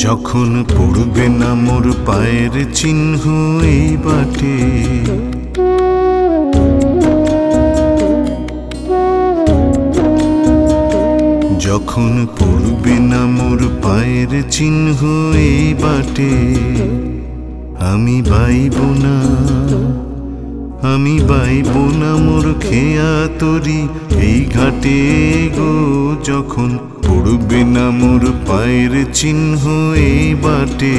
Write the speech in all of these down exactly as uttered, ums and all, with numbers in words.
যখন পড়বে না মোর পায়ের চিহ্ন এই বাটে, যখন পড়বে না মোর পায়ের চিহ্ন এই বাটে, আমি বাইব না, আমি বাইব না মোর খেয়া তরি এই ঘাটে গো। যখন পড়বে না মোর পায়ের চিহ্ন এই বাটে,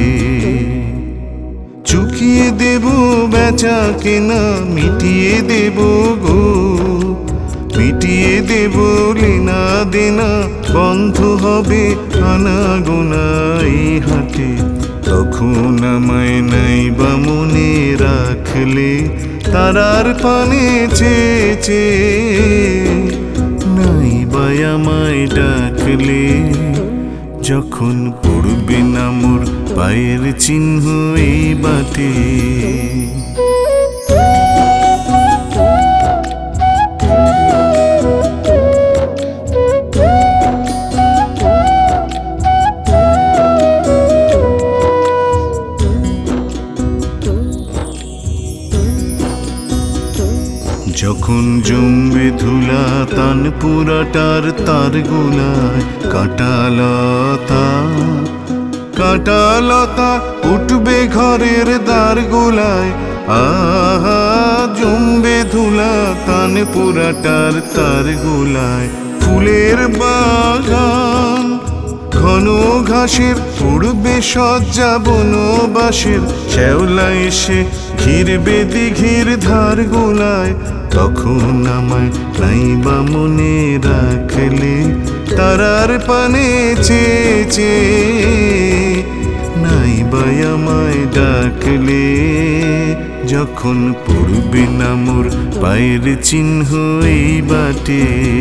চুকিয়ে দেব বেচা কেনা, মিটিয়ে দেব গো, মিটিয়ে দেব লেনা দেনা, বন্ধ হবে আনা গোনা এই হাটে। তখন আমায় নাই বা মনে রাখলে, তারার পানে চেয়ে চেয়ে নাই বা আমায় ডাকলে। যখন পড়বে না মোর পায়ের চিহ্ন এই বাটে, যখন জমবে ধুলা তান পুরাটার তার গোলায়, কাঁটালতা কাঁটালতা উঠবে ঘরের দ্বার গোলায়। আহা জমবে ধুলা তান পুরাটার তার গোলায়। ফুলের বাগান ঘন ঘাসের উড়বে সজ্জা বনবাসের, শ্যাওলা এসে ঘিরবে দিঘির ধার গোলায়। তখন আমায় নাই বা মনে রাখলে, তারার পানে চেয়ে চেয়ে নাই বা আমায় ডাকলে। যখন পড়বে না মোর পায়ের চিহ্ন এই বাটে,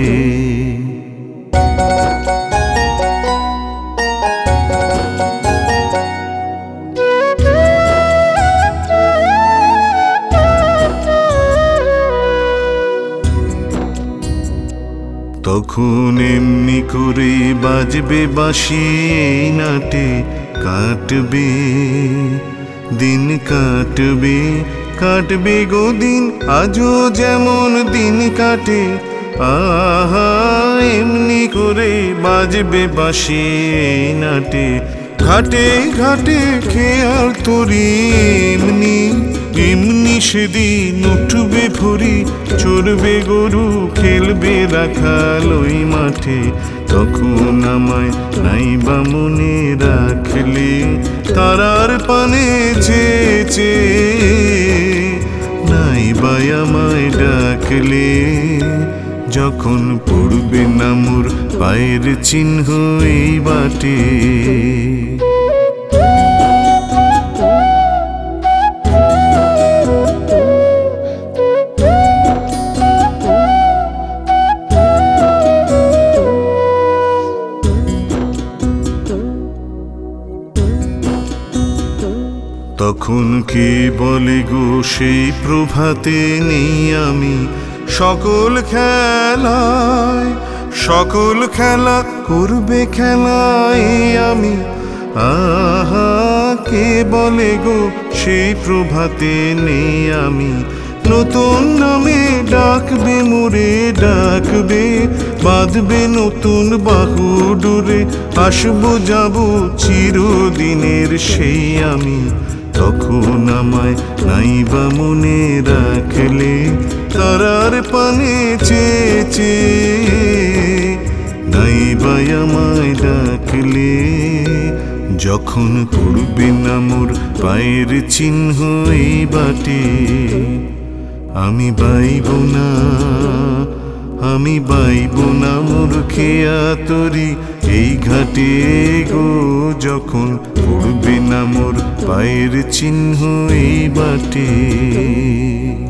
তখন এমনি করে বাজবে বাঁশি এই নাটে। কাটবে দিন, কাটবে কাটবে গো দিন, আজও যেমন দিন কাটে। আহা এমনি করে বাজবে বাঁশি এই নাটে। ঘাটে ঘাটে খেয়ার তরি এমনি এমনি সেদিন উঠবে ভরি, চড়বে গরু খেলবে রাখাল ওই মাঠে। তখন আমায় নাই বা মনে রাখলে, তারার পানে চেয়ে চেয়ে নাই বা আমায় ডাকলে। যখন পড়বে না মোর পায়ের চিহ্ন এই বাটে, তখন কে বলে গো সেই প্রভাতে নেই আমি। সকল খেলায় সকল খেলা করবে খেলায় আমি। আহা কে বলে গো সেই প্রভাতে নেই আমি। নতুন নামে ডাকবে মোরে ডাকবে, বাঁধবে নতুন বাহু ডোরে, আসবো যাবো চিরদিনের সেই আমি। তখন আমায় নাই বা মনে রাখলে, তারার পানে চেয়ে চেয়ে নাই বা আমায় ডাকলে। যখন পড়বে না মোর পায়ের চিহ্ন এই বাটে, আমি বাইব না, আমি বাইব না মোর খেয়া তরি এই ঘাটে গো। যখন পড়বে না মোর পায়ের চিহ্ন এই বাটে।